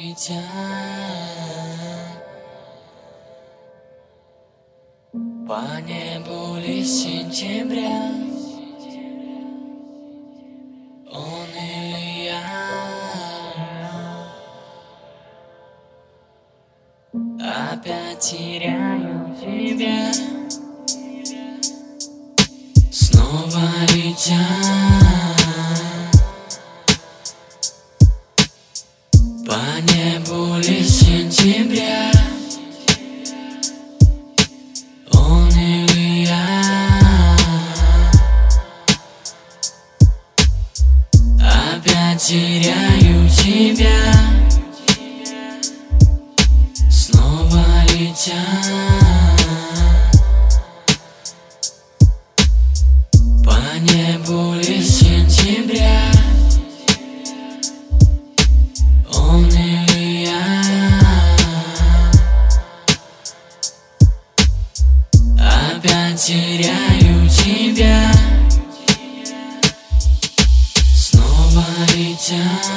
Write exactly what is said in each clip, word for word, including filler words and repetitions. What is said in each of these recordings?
летят по небу лист сентября. Он или я опять теряю тебя. Снова летят по небу лист сентября. Он или я опять теряю тебя. Снова летят по небу лист сентября. Он или я опять теряю тебя. Снова летят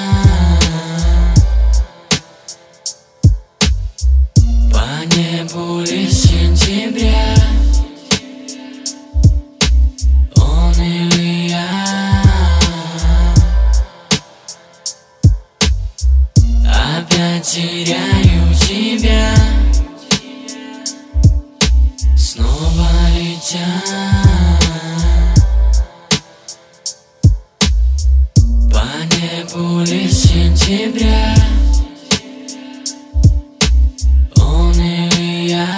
по небу лист сентября. Он или я опять теряю тебя. Снова летят по небу лист сентября. Он или я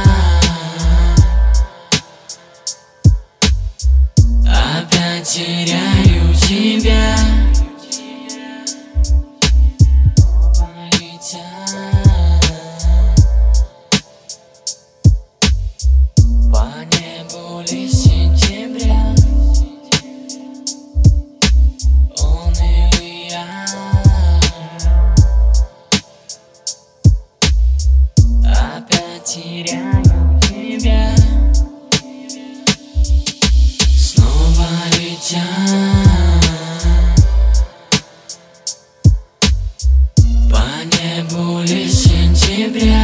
опять теряю тебя. Снова летят по небу лист сентября. Он или я опять теряю тебя. Снова летят по небу лист сентября.